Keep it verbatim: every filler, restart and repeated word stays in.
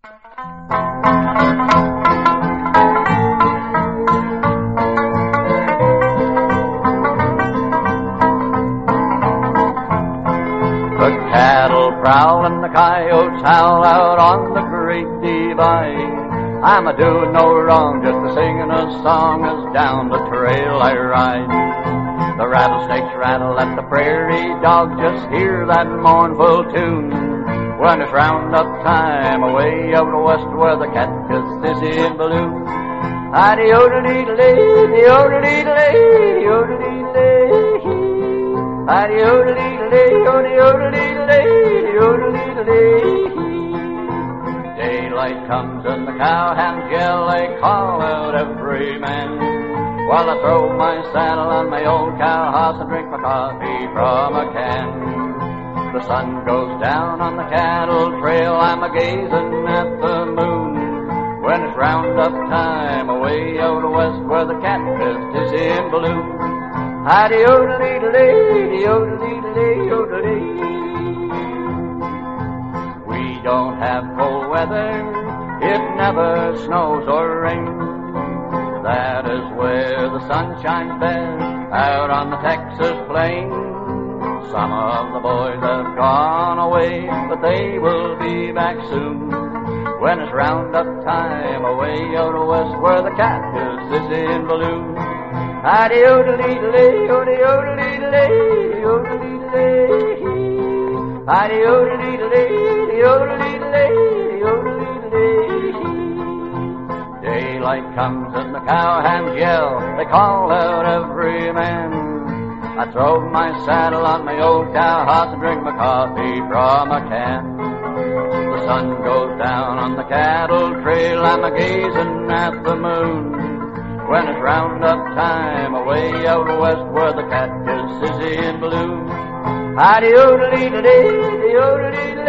The cattle prowl and the coyotes howl out on the great divide. I'm a doing no wrong, just a singing a song as down the trail I ride. The rattlesnakes rattle at the prairie dogs just hear that mournful tune. When it's roundup time away out west where the catfish is in balloon. Hi-de-o-de-dee-de-lee, de-o-de-dee-de-lee, de-o-de-dee-de-lee. Hi-de-o-de-dee-de-lee, o-de-o-de-dee-de-lee, de-o-de-dee-de-lee. Daylight comes and the cowhands yell, they call out every man. While I throw my saddle on my old cow horse and drink my coffee from a can. The sun goes down on the cattle trail, I'm a-gazing at the moon. When it's roundup time away out west where the catfish is in balloon. Hi-de-o-de-dee-de-lee, de-o-de-dee-de-lee, o-de-dee. We don't have cold weather, it never snows or rains. That is where the sun shines best, out on the Texas plains. Some of the boys have gone away, but they will be back soon. When it's roundup time away out west where the catfish is in balloon. Hi-de-o-de-dee-de-lee, o-de-o-de-dee-de-lee, o-de-dee-de-lee. Hi-de-o-de-dee-de-lee, de-o-de-dee-de-lee, de-o-de-dee-de-lee. Daylight comes and the cowhands yell, they call out every man. I throw my saddle on my old cow horse and drink my coffee from a can. The sun goes down on the cattle trail, I'm a-gazing at the moon. When it's roundup time away out west where the catfish is in balloon. Hi-de-o-de-dee-de-lee, de-o-de-dee-de-lee.